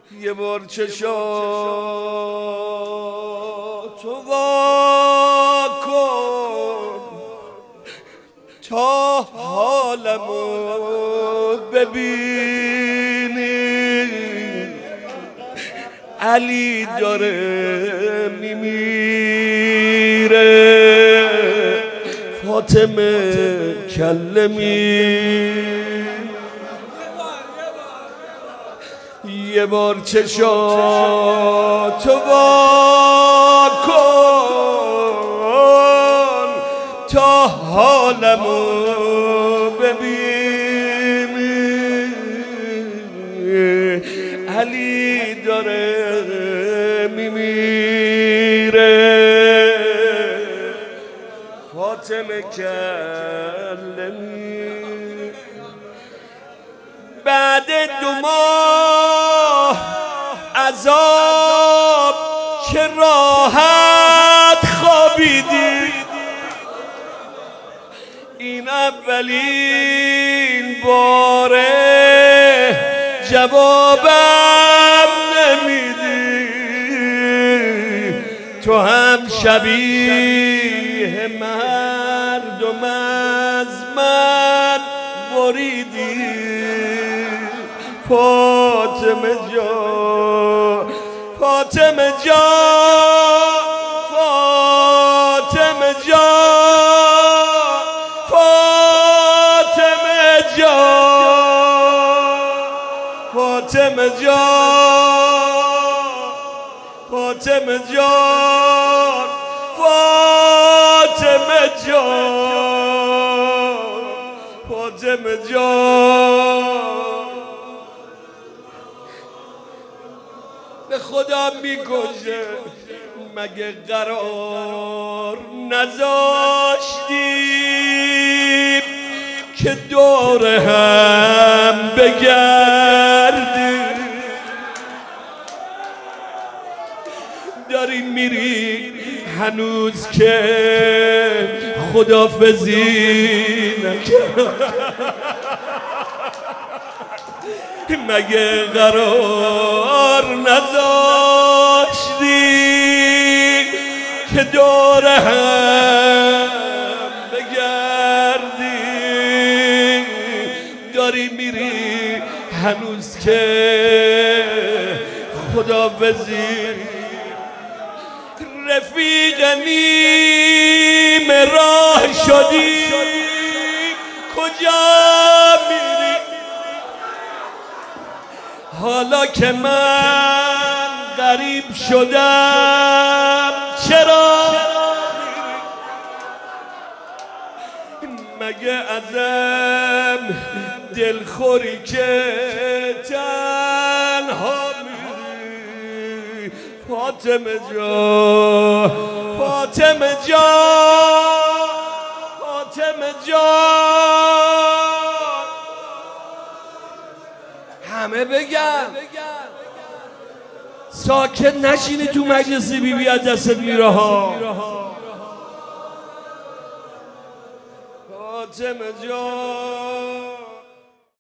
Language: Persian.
یه بار چشاتو وا کن تا حالمو ببینی. علی داره میمیره، فاطمه کلمی. یه بار چشاتو وا کن تا حالمو ببینی. علی داره میمیره، فاطمه کلمی. بعد 2 ماه عذاب که راحت خوابیدی، این اولین باره جوابم نمیدی. تو هم شبیه مردم از من بریدی. فاطمه جان، فاطمه جان، فاطمه جان، فاطمه جان، فاطمه جان، فاطمه جان، فاطمه جان، فاطمه جان. به خدا میگوشه مگه قرار نذاشتیم که دور هم بگردیم؟ داری میری هنوز که خداحافظی نکرد. مگه قرار نذاشتی که دور هم بگردی؟ داری میری هنوز که خداحافظی. رفیق نیم راه شدی، کجا میری؟ حالا که من غریب شدم چرا؟ مگه ازم دلخوری که تنها میری؟ فاطمه جان، فاطمه جان، فاطمه جان. همه بگن ساکت نشینی تو مجلس بیبی از دستت میره ها. فاطمه جان.